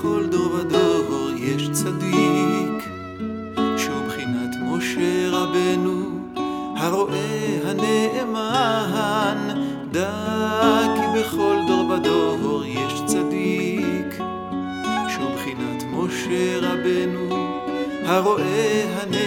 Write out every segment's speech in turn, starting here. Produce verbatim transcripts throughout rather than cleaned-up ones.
בכל דור ודור יש צדיק שהוא בחינת משה רבנו הרואה הנאמן. דע כי בכל דור ודור יש צדיק שהוא בחינת משה רבנו הרואה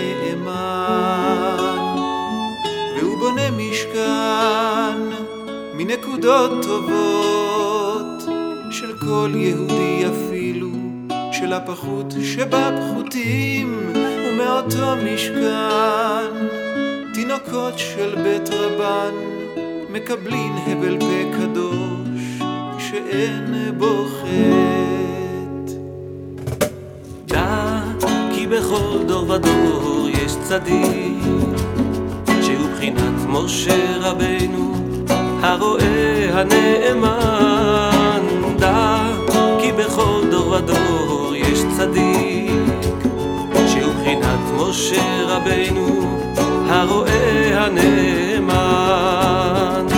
הנאמן. והוא בונה משכן מנקודות טובות של כל יהודי אפילו של הפחות שבפחותים. ומאותו משכן תינוקות של בית רבן מקבלים הבל פה קדוש שאין בו חטא. דע כי בכל דור ודור יש צדיק שהוא בחינת משה רבנו הרואה הנאמן. דע כי בכל דור ודור יש צדיק שהוא בחינת משה רבנו הרואה הנאמן.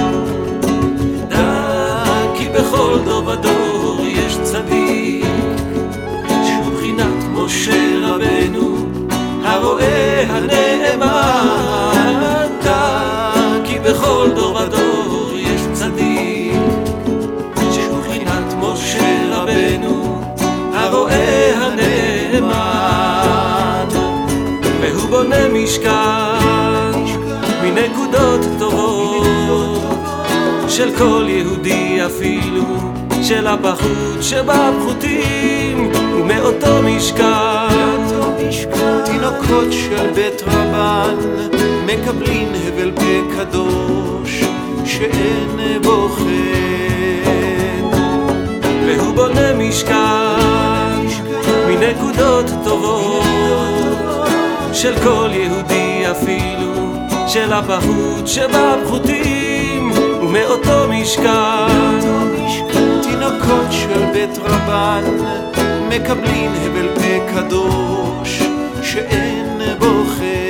דע כי בכל דור ודור יש צדיק שהוא בחינת משה רבנו הרואה הנאמן. דע כי בכל דור ודור יש צדיק שהוא בחינת משה רבנו הרואה הנאמן. והוא בונה משכן מנקודות טובות של כל יהודי אפילו של הפחות שבפחותים. ומאותו משכן תינוקות של בית רבן מקבלים הבל פה קדוש שאין בו חטא. והוא בונה משכן מנקודות טובות של כל יהודי אפילו של הפחות שבפחותים. ומאותו משכן תינוקות של בית רבן מקבלים הבל פה קדוש שאין בו חטא.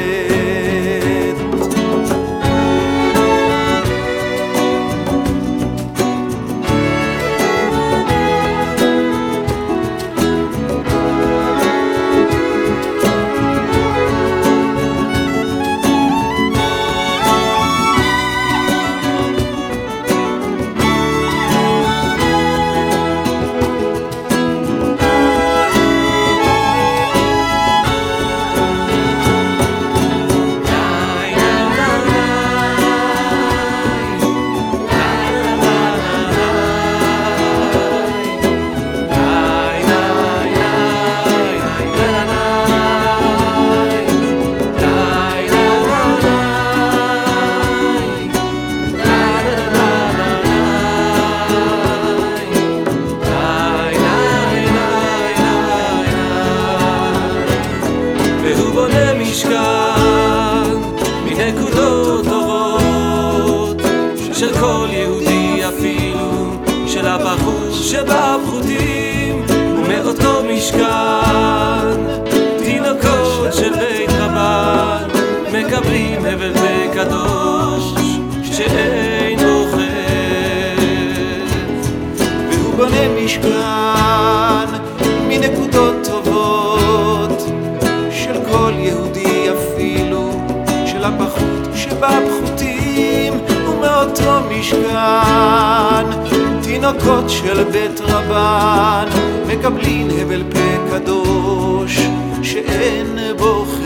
משכן מנקודות טובות של כל יהודי אפילו של הפחות שבפחותים. ומאותו משכן תינוקות של בית רבן מקבלים הבל פה קדוש שאין בו חטא. והוא בונה משכן מנקודות טובות של כל יהודי אפילו של הפחות שבפחותים. ומאותו משכן תינוקות של בית רבן מקבלים הבל פה קדוש שאין בו חטא.